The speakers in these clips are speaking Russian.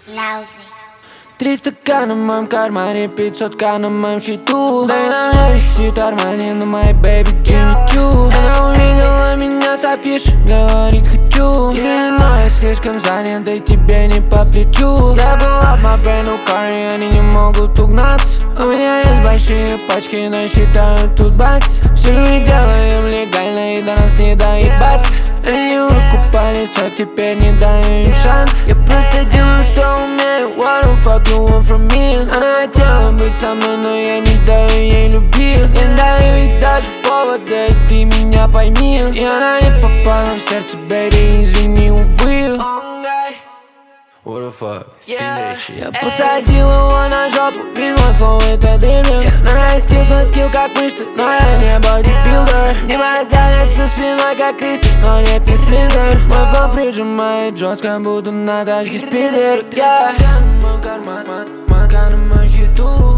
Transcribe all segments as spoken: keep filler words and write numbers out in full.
Lousy. Три стакана в моем кармане, пятьсотка на моем счету. Да и на мне висит Армани, на моей бэйби Джимми Чу. Она увидела меня с афиши, говорит хочу. Извини, но я слишком занят, да и тебе не по плечу. Я был up my brand new car, и они не могут угнаться. У меня есть большие пачки, но считаю тут бакс. Все мы делаем легально, и до нас не доебаться. Они не выкупали срок, теперь не даю им шанс. Я просто делаю, что умею. What the fuck you want from me? Она хотела быть со мной, но я не даю ей любви. Я даю ей даже повод, да и ты меня пойми. И она не попала в сердце, baby, извини, увы. What the fuck, spin that shit. Я посадил его на жопу, ведь мой флоу это дриблинг. Нарастил свой скилл как мышцы, но я не бодибилдер. Не базарят за спиной как Криси, но нет, не спринтер. Мой флоу прижимает жестко, будто на тачке спидер. Три стакана в мой карман, мака на моем счету.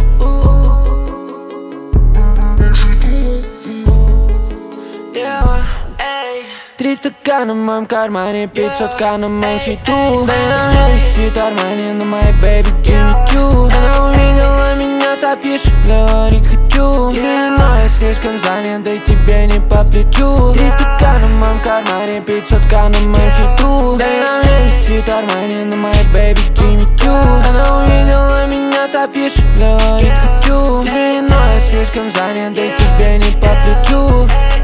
Три стакана в моем кармане, пятьсотка на моем счету. Да и на мне висит Армани, на моей бэйби Джимми Чу. Она увидела меня с афиши, говорит хочу. Извини, но я слишком занят, да и тебе не по плечу. Три стакана в моем кармане, пятьсотка на моем счету. Да и на мне висит Армани, на моей бэйби Джимми Чу. Она увидела меня с афиши, говорит хочу. Извини, но я слишком занят, да и тебе не по плечу.